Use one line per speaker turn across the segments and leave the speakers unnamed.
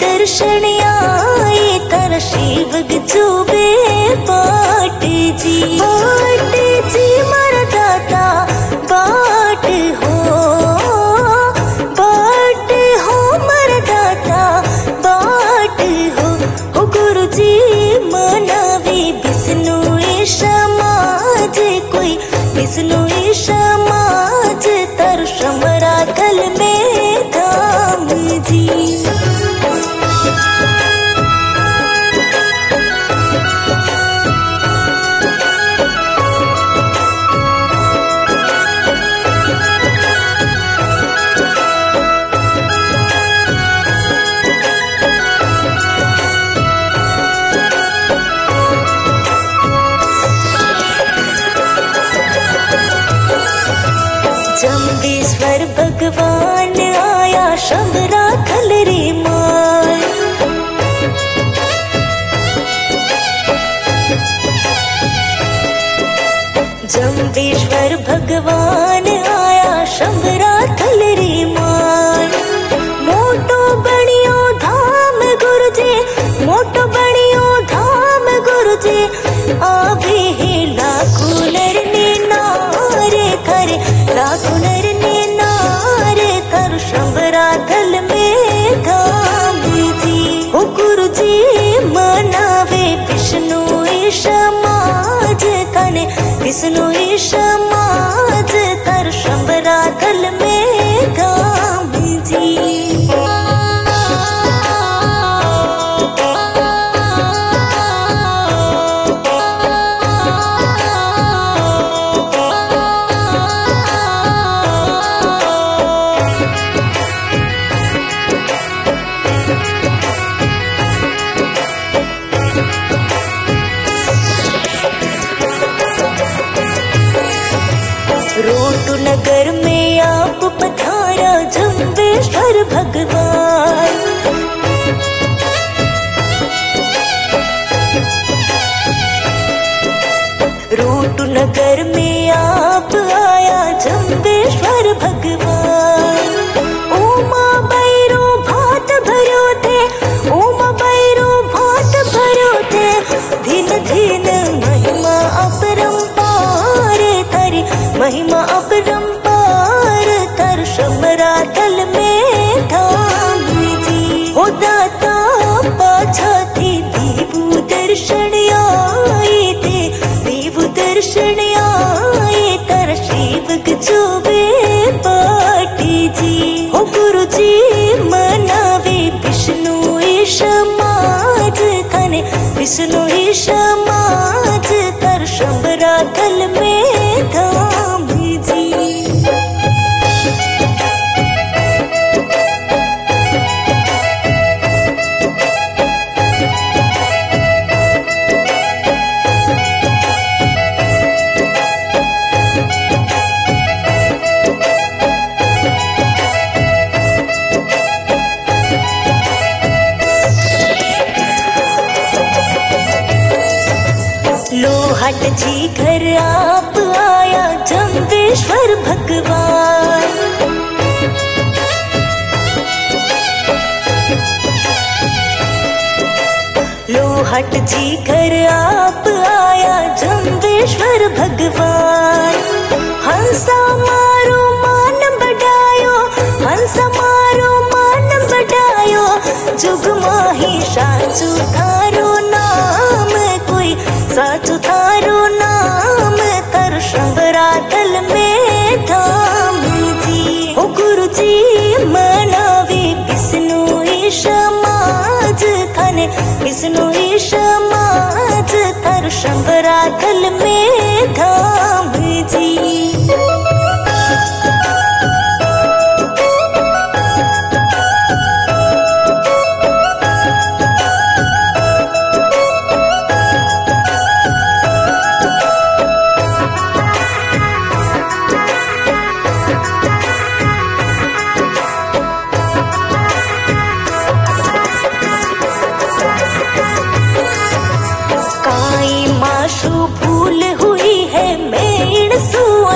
दर्शन आए तर शिव गजूबे बाट जी मरदाता बाट हो मरदाता बाट हो गुरु जी मनावे विष्णु समाज कोई विष्णु समाज तर समरा कल में धाम जी। जम्बेश्वर भगवान आया शंबरा खल रे माय जम्बेश्वर भगवान आया शंबरा खल रे माय मोटो बड़ियो धाम गुरु जी मोटो बड़ियो धाम गुरु जी आवे है लाखों नर ने नारे करे लाखों नर ने नारे कर शंबरा दल में धाम जी हो गुरु जी मनावे विष्णु समाज कने विष्णु समाज कर शंबरा दल में धाम जी। रोटू नगर में आप पधारा जम्बेश्वर भगवान रोटू नगर में आप आया जम्बेश्वर भगवान ओमा बैरो भात भरो थे ओमा बैरो भात भरो थे दिन दिन महिमा अपरंपार थारी महिमा अपरंपार तर शंबरा दल में धाम जी हो दाता पाछा थे देवू दर्शन आए थे देवू दर्शन आए तर शिव गजूबे बाट जी हो गुरु जी मनावे विष्णु समाज कने विष्णु समाज तर शंबरा दल में धाम जी। लोहाट जी घर आप आया जम्बेश्वर भगवान लोहाट जी घर आप आया जम्बेश्वर भगवान हंसा मारो मान बढ़ायो हंसा मारो मान बढ़ायो जुग माही साचु थारो नाम कोई साचु थारो नाम तर शंबरा दल में धाम जी हो गुरु जी मनावे विष्णु समाज कने विष्णु समाज तर शंबरा दल में धाम जी। भूल हुई है मेण सुआ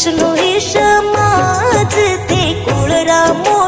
विष्णु समाज ते कुळ रामो